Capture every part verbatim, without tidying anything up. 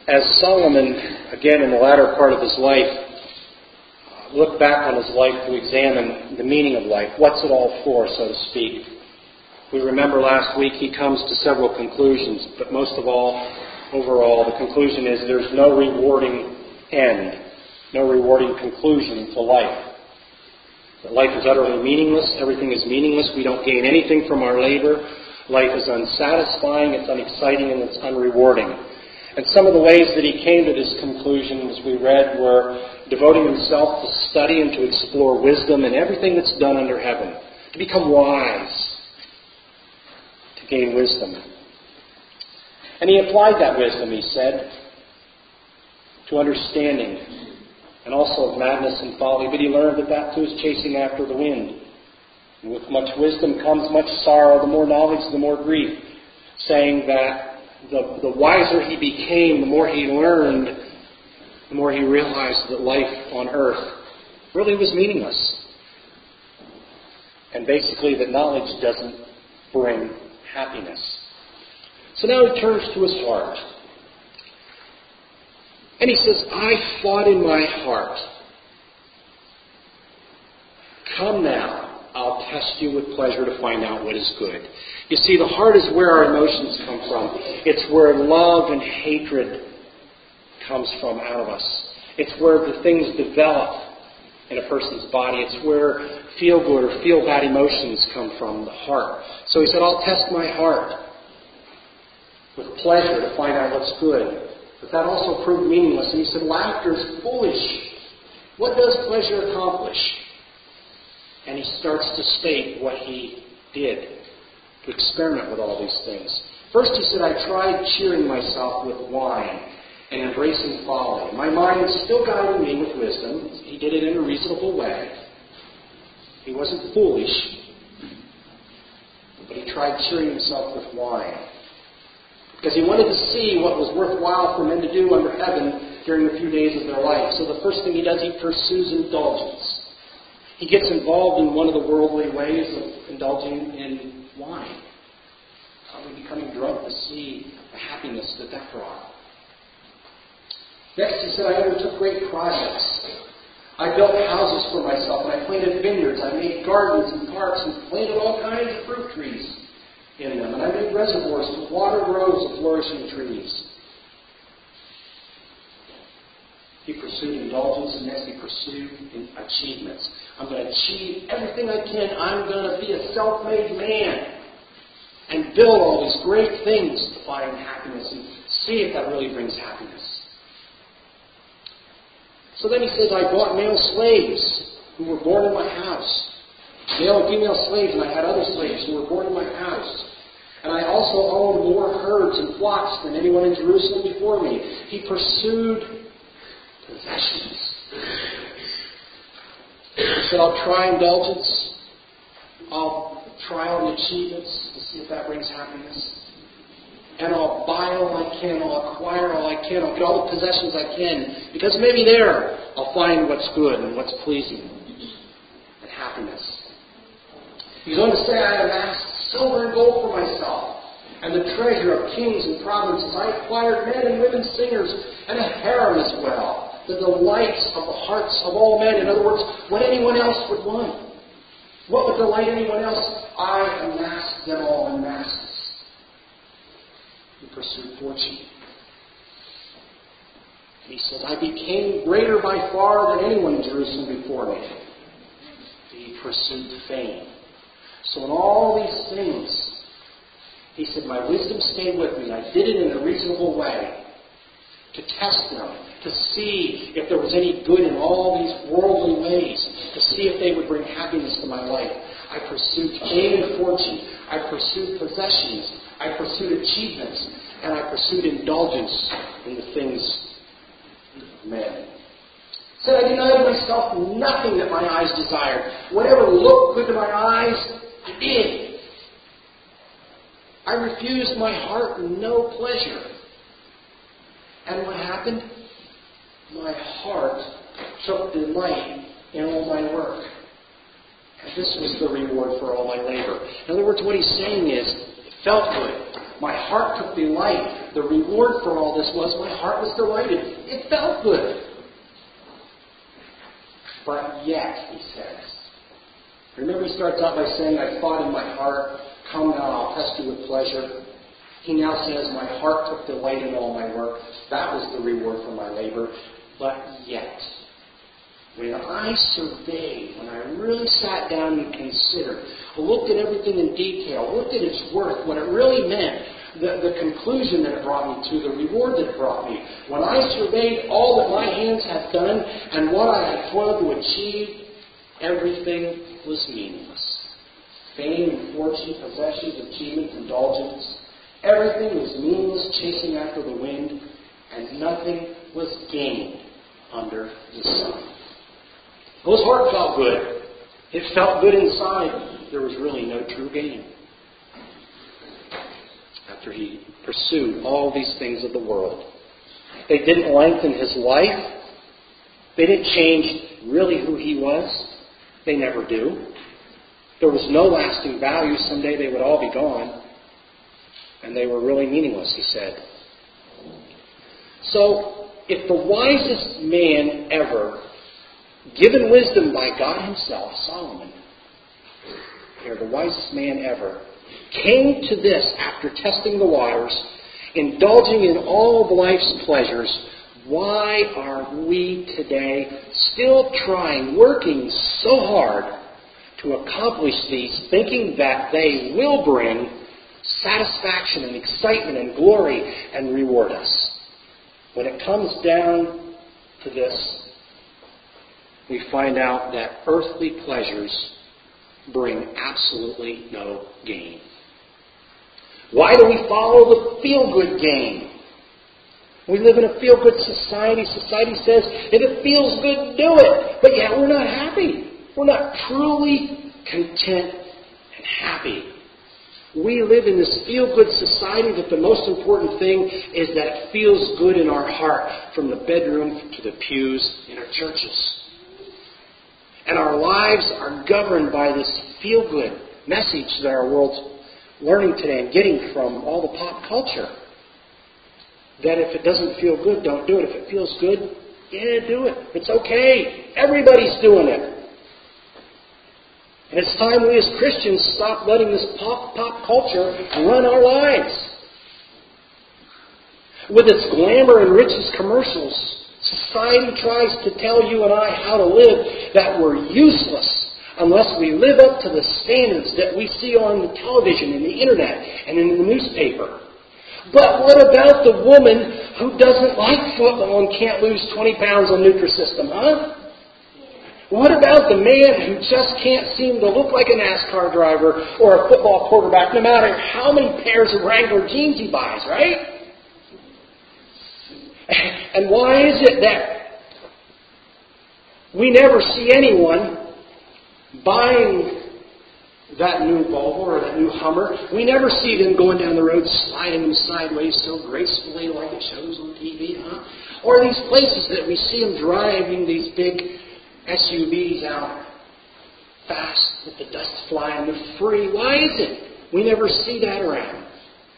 As Solomon, again in the latter part of his life, uh, looked back on his life to examine the meaning of life, what's it all for, so to speak. We remember last week he comes to several conclusions, but most of all, overall, the conclusion is there's no rewarding end, no rewarding conclusion to life. That life is utterly meaningless, everything is meaningless, we don't gain anything from our labor, life is unsatisfying, it's unexciting, and it's unrewarding. And some of the ways that he came to this conclusion, as we read, were devoting himself to study and to explore wisdom and everything that's done under heaven, to become wise, to gain wisdom. And he applied that wisdom, he said, to understanding and also of madness and folly, but he learned that that too is chasing after the wind. And with much wisdom comes much sorrow, the more knowledge, the more grief, saying that the, the wiser he became, the more he learned, the more he realized that life on earth really was meaningless. And basically that knowledge doesn't bring happiness. So now he turns to his heart. And he says, I thought in my heart, come now, I'll test you with pleasure to find out what is good. You see, the heart is where our emotions come from. It's where love and hatred comes from out of us. It's where the things develop in a person's body. It's where feel-good or feel-bad emotions come from, the heart. So he said, I'll test my heart with pleasure to find out what's good. But that also proved meaningless. And he said, laughter is foolish. What does pleasure accomplish? And he starts to state what he did to experiment with all these things. First he said, I tried cheering myself with wine and embracing folly. My mind still guided me with wisdom. He did it in a reasonable way. He wasn't foolish. But he tried cheering himself with wine. Because he wanted to see what was worthwhile for men to do under heaven during the few days of their life. So the first thing he does, he pursues indulgence. He gets involved in one of the worldly ways of indulging in wine. Probably becoming drunk to see the happiness that that brought. Next he said, I undertook great projects. I built houses for myself, and I planted vineyards. I made gardens and parks and planted all kinds of fruit trees in them. And I made reservoirs to water groves of flourishing trees. He pursued indulgence, and next he pursued achievements. I'm going to achieve everything I can. I'm going to be a self-made man and build all these great things to find happiness and see if that really brings happiness. So then he says, I bought male slaves who were born in my house. Male and female slaves, and I had other slaves who were born in my house. And I also owned more herds and flocks than anyone in Jerusalem before me. He pursued possessions. He said, I'll try indulgence. I'll try all the achievements to see if that brings happiness. And I'll buy all I can. I'll acquire all I can. I'll get all the possessions I can. Because maybe there I'll find what's good and what's pleasing and happiness. He's going to say, I amassed silver and gold for myself, and the treasure of kings and provinces. I acquired men and women singers, and a harem as well, the delights of the hearts of all men. In other words, what anyone else would want. What would delight anyone else? I amassed them all in masses. He pursued fortune. He says, I became greater by far than anyone in Jerusalem before me. He pursued fame. So in all these things, he said, my wisdom stayed with me. I did it in a reasonable way to test them, to see if there was any good in all these worldly ways, to see if they would bring happiness to my life. I pursued fame and fortune. I pursued possessions. I pursued achievements. And I pursued indulgence in the things of men. Said I denied myself nothing that my eyes desired. Whatever looked good to my eyes, I did. I refused my heart no pleasure. And what happened? My heart took delight in all my work. And this was the reward for all my labor. In other words, what he's saying is, it felt good. My heart took delight. The reward for all this was my heart was delighted. It felt good. But yet, he says, remember he starts out by saying, I thought in my heart, come now, I'll test you with pleasure. He now says, my heart took delight in all my work. That was the reward for my labor. But yet, when I surveyed, when I really sat down and considered, looked at everything in detail, looked at its worth, what it really meant, the, the conclusion that it brought me to, the reward that it brought me, when I surveyed all that my hands had done and what I had toiled to achieve, everything was meaningless. Fame and fortune, possessions, achievements, indulgence, everything was meaningless, chasing after the wind, and nothing was gained under the sun. Well, his heart felt good. It felt good inside. There was really no true gain. After he pursued all these things of the world, they didn't lengthen his life. They didn't change really who he was. They never do. There was no lasting value. Someday they would all be gone. And they were really meaningless, he said. So, if the wisest man ever, given wisdom by God himself, Solomon, here, the wisest man ever, came to this after testing the waters, indulging in all of life's pleasures, why are we today still trying, working so hard to accomplish these, thinking that they will bring satisfaction and excitement and glory and reward us? When it comes down to this, we find out that earthly pleasures bring absolutely no gain. Why do we follow the feel-good game? We live in a feel-good society. Society says, if it feels good, do it. But yet we're not happy. We're not truly content and happy. We live in this feel-good society that the most important thing is that it feels good in our heart, from the bedroom to the pews in our churches. And our lives are governed by this feel-good message that our world's learning today and getting from all the pop culture. That if it doesn't feel good, don't do it. If it feels good, yeah, do it. It's okay. Everybody's doing it. And it's time we as Christians stop letting this pop, pop culture run our lives. With its glamour and riches commercials, society tries to tell you and I how to live, that we're useless unless we live up to the standards that we see on the television and the internet and in the newspaper. But what about the woman who doesn't like football and can't lose twenty pounds on Nutrisystem, huh? What about the man who just can't seem to look like a NASCAR driver or a football quarterback, no matter how many pairs of Wrangler jeans he buys, right? And why is it that we never see anyone buying that new Volvo or that new Hummer? We never see them going down the road sliding them sideways so gracefully like it shows on T V, huh? Or these places that we see them driving these big S U Vs out fast with the dust flying. They're free. Why is it we never see that around?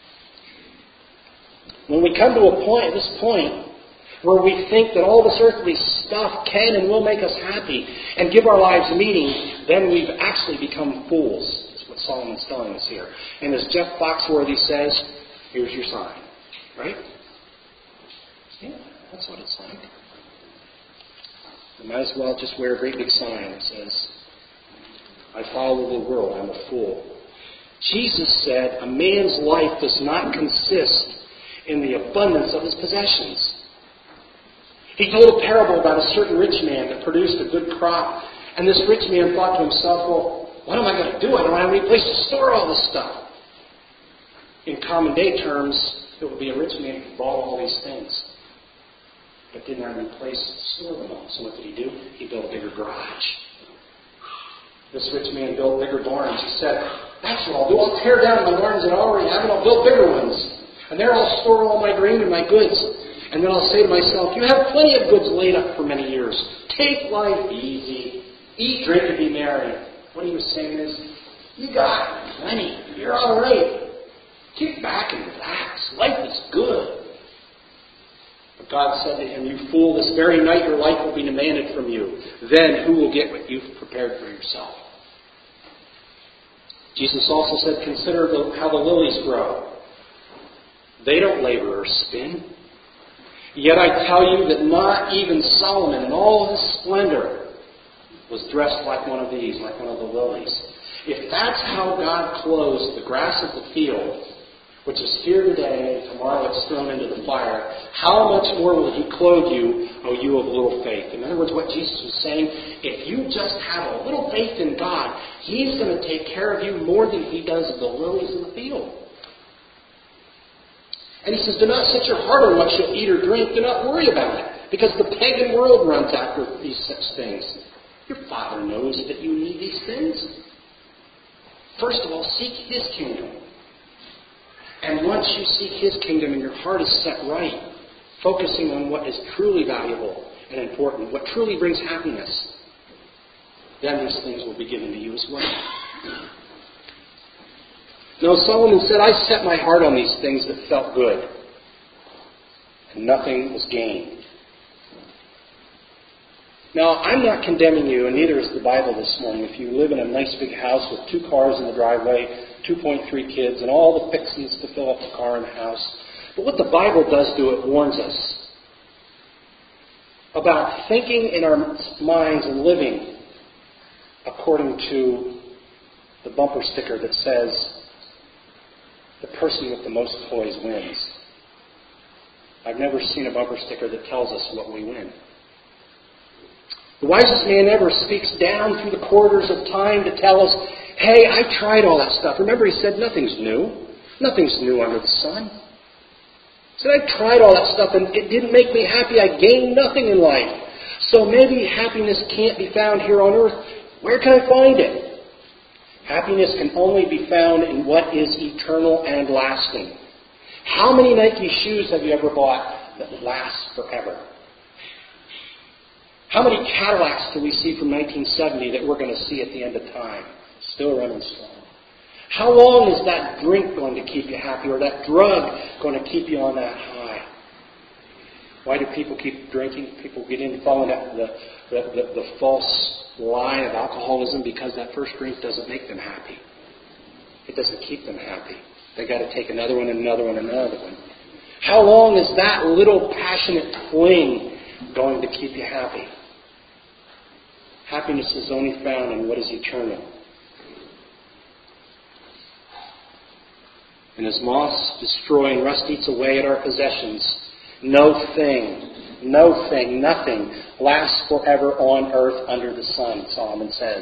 When we come to a point, this point, where we think that all this earthly stuff can and will make us happy and give our lives meaning, then we've actually become fools. That's what Solomon's telling us here. And as Jeff Foxworthy says, here's your sign. Right? Yeah, that's what it's like. You might as well just wear a great big sign that says, I follow the world, I'm a fool. Jesus said, a man's life does not consist in the abundance of his possessions. He told a parable about a certain rich man that produced a good crop. And this rich man thought to himself, well, what am I going to do? I don't have any place to store all this stuff. In common day terms, it would be a rich man who bought all these things, but didn't have any place to store them all. So what did he do? He built a bigger garage. This rich man built bigger barns. He said, that's what I'll do. I'll tear down my barns that I already have, and I'll build bigger ones. And there I'll store all my grain and my goods. And then I'll say to myself, you have plenty of goods laid up for many years. Take life easy. Eat, drink, and be merry. What he was saying is, you got plenty. You're all right. Kick back and relax. Life is good. But God said to him, you fool, this very night your life will be demanded from you. Then who will get what you've prepared for yourself? Jesus also said, consider the, how the lilies grow. They don't labor or spin. Yet I tell you that not even Solomon in all his splendor was dressed like one of these, like one of the lilies. If that's how God clothes the grass of the field, which is here today, and tomorrow it's thrown into the fire, how much more will he clothe you, O you of little faith? In other words, what Jesus was saying, if you just have a little faith in God, he's going to take care of you more than he does the lilies in the field. And he says, do not set your heart on what you'll eat or drink. Do not worry about it, because the pagan world runs after these such things. Your Father knows that you need these things. First of all, seek his kingdom. And once you seek his kingdom and your heart is set right, focusing on what is truly valuable and important, what truly brings happiness, then these things will be given to you as well. No, Solomon said, I set my heart on these things that felt good, and nothing was gained. Now, I'm not condemning you, and neither is the Bible this morning, if you live in a nice big house with two cars in the driveway, two point three kids, and all the fixings to fill up the car and the house. But what the Bible does do, it warns us about thinking in our minds and living according to the bumper sticker that says, the person with the most toys wins. I've never seen a bumper sticker that tells us what we win. The wisest man ever speaks down through the corridors of time to tell us, hey, I tried all that stuff. Remember, he said, nothing's new. Nothing's new under the sun. He said, I tried all that stuff and it didn't make me happy. I gained nothing in life. So maybe happiness can't be found here on earth. Where can I find it? Happiness can only be found in what is eternal and lasting. How many Nike shoes have you ever bought that last forever? How many Cadillacs do we see from nineteen seventy that we're going to see at the end of time? Still running strong. How long is that drink going to keep you happy, or that drug going to keep you on that high? Why do people keep drinking? People get into following that, the, the, the, the false lie of alcoholism because that first drink doesn't make them happy. It doesn't keep them happy. They've got to take another one and another one and another one. How long is that little passionate fling going to keep you happy? Happiness is only found in what is eternal. And as moths destroy and rust eats away at our possessions, no thing, no thing, nothing lasts forever on earth under the sun, Solomon says.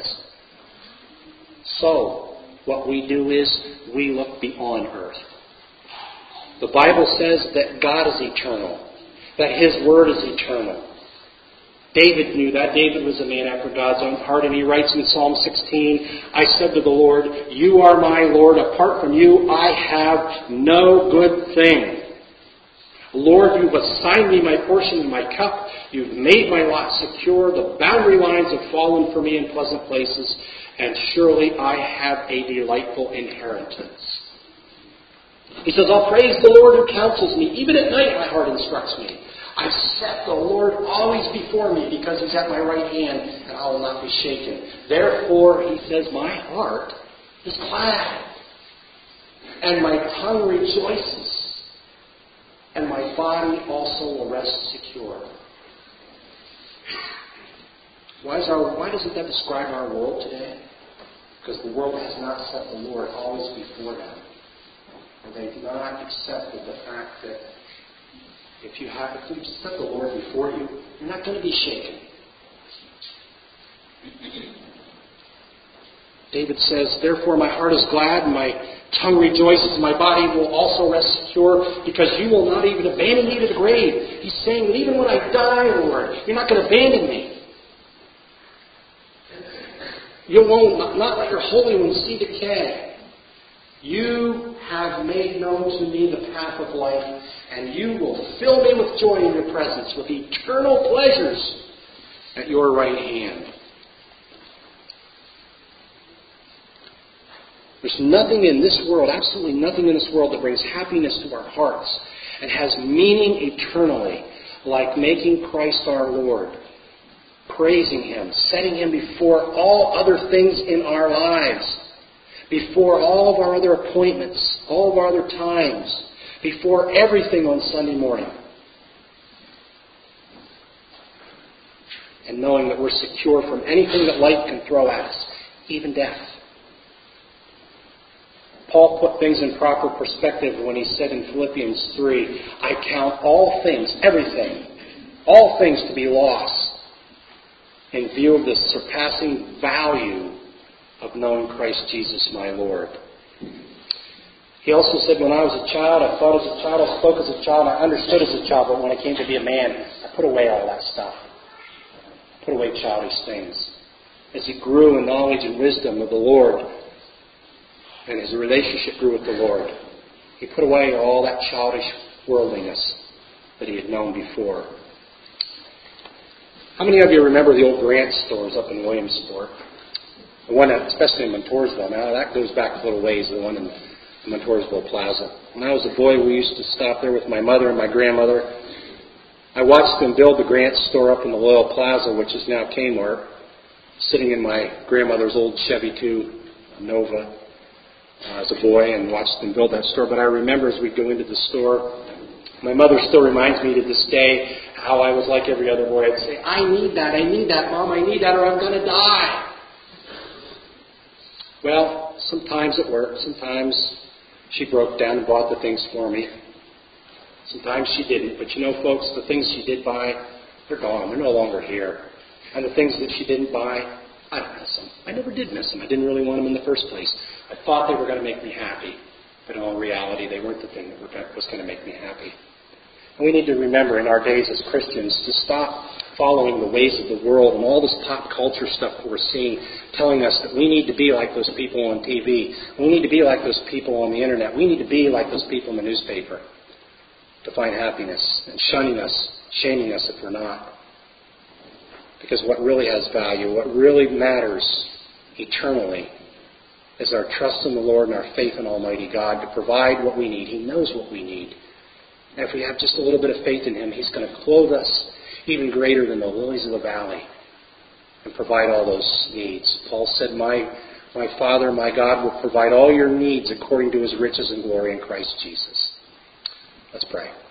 So, what we do is we look beyond earth. The Bible says that God is eternal, that his word is eternal. David knew that. David was a man after God's own heart, and he writes in Psalm sixteen, I said to the Lord, you are my Lord. Apart from you, I have no good thing. Lord, you've assigned me my portion and my cup. You've made my lot secure. The boundary lines have fallen for me in pleasant places, and surely I have a delightful inheritance. He says, I'll praise the Lord who counsels me. Even at night, my heart instructs me. I've set the Lord always before me because he's at my right hand and I will not be shaken. Therefore, he says, my heart is glad and my tongue rejoices and my body also will rest secure. Why, is our, why doesn't that describe our world today? Because the world has not set the Lord always before them. And they've not accepted the fact that If you have, if you set the Lord before you, you're not going to be shaken. David says, therefore my heart is glad and my tongue rejoices and my body will also rest secure because you will not even abandon me to the grave. He's saying that even when I die, Lord, you're not going to abandon me. You won't not let your Holy One see decay. You have made known to me the path of life, and you will fill me with joy in your presence, with eternal pleasures at your right hand. There's nothing in this world, absolutely nothing in this world that brings happiness to our hearts and has meaning eternally like making Christ our Lord, praising Him, setting Him before all other things in our lives, before all of our other appointments, all of our other times, before everything on Sunday morning. And knowing that we're secure from anything that life can throw at us, even death. Paul put things in proper perspective when he said in Philippians three, I count all things, everything, all things to be lost in view of the surpassing value of knowing Christ Jesus my Lord. He also said, when I was a child, I thought as a child, I spoke as a child, I understood as a child, but when I came to be a man, I put away all that stuff. I put away childish things. As he grew in knowledge and wisdom of the Lord, and his relationship grew with the Lord, he put away all that childish worldliness that he had known before. How many of you remember the old Grant stores up in Williamsport? The one, especially in Montoursville. Now, that goes back a little ways, the one in the Montoursville Plaza. When I was a boy, we used to stop there with my mother and my grandmother. I watched them build the Grant store up in the Loyal Plaza, which is now Kmart, sitting in my grandmother's old Chevy two Nova uh, as a boy, and watched them build that store. But I remember as we'd go into the store, my mother still reminds me to this day how I was like every other boy. I'd say, I need that, I need that, Mom, I need that, or I'm going to die. Well, sometimes it worked. Sometimes she broke down and bought the things for me. Sometimes she didn't. But you know, folks, the things she did buy, they're gone. They're no longer here. And the things that she didn't buy, I don't miss them. I never did miss them. I didn't really want them in the first place. I thought they were going to make me happy. But in all reality, they weren't the thing that was going to make me happy. And we need to remember in our days as Christians to stop following the ways of the world and all this pop culture stuff that we're seeing, telling us that we need to be like those people on T V. We need to be like those people on the internet. We need to be like those people in the newspaper to find happiness, and shunning us, shaming us if we're not. Because what really has value, what really matters eternally, is our trust in the Lord and our faith in Almighty God to provide what we need. He knows what we need. And if we have just a little bit of faith in Him, He's going to clothe us even greater than the lilies of the valley and provide all those needs. Paul said, my, my Father, my God, will provide all your needs according to His riches and glory in Christ Jesus. Let's pray.